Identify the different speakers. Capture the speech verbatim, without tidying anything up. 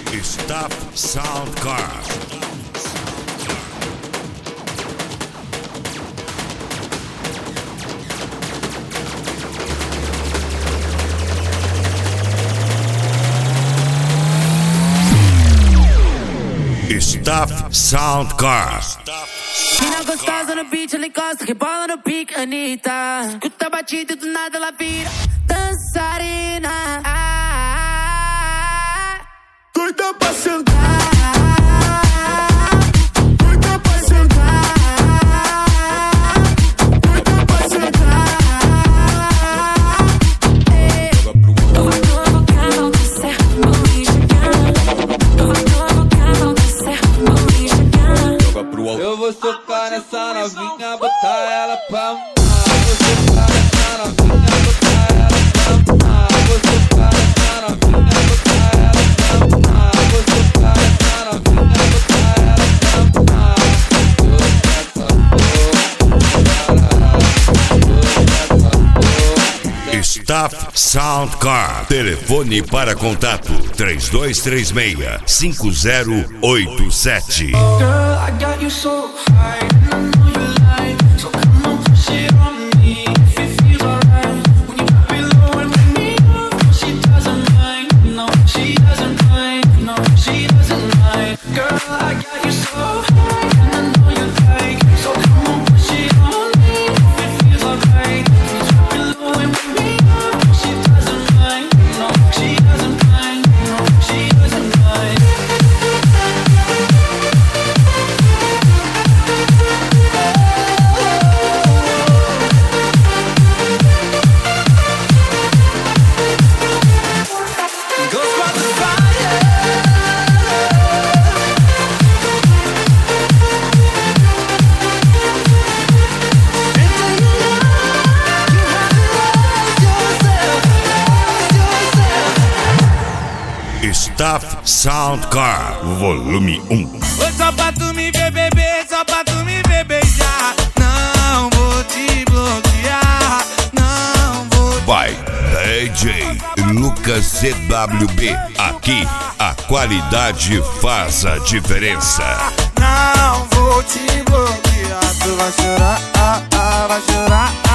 Speaker 1: Stuff Sound Car. Stuff Sound Car.
Speaker 2: Mina gostosa no beat, ela encosta, rebola no pique, Anitta. Escuta a batida e do nada ela vira dançarina. Ah,
Speaker 3: doida pra sentar, doida pra sentar, doida pra sentar.
Speaker 2: Eu vou provocar, vão descer, vão me chegar. Eu vou provocar, vão descer, vão me chegar.
Speaker 4: Eu vou socar nessa novinha, botar ela pra mamar. Eu vou socar nessa novinha, botar ela pra mamar. Eu vou socar nessa novinha, botar ela pra mamar. Eu vou socar nessa novinha, botar ela pra mamar.
Speaker 1: Stuff Sound Car. Telefone para contato três dois três seis, cinco zero oito sete.
Speaker 3: Girl, I got you so high, and I know you like, so come on, push it on me, if it feels alright. When you drop it low and bring me up, she doesn't mind, no, she doesn't mind, no, she doesn't mind. Girl, I got you so high, and I know you like, so come on, push it on me, if it feels alright. When you drop it low and bring me up, she doesn't mind, no, she doesn't mind, no, she doesn't mind.
Speaker 1: Stuff Sound Car. Volume um.
Speaker 4: Oi, só pra tu me ver beber, só pra tu me ver beijar. Não vou te bloquear, não vou.
Speaker 1: By D J Lucas C W B. Aqui a qualidade faz a diferença.
Speaker 4: Não vou te bloquear, tu vai chorar, ah, ah, vai chorar.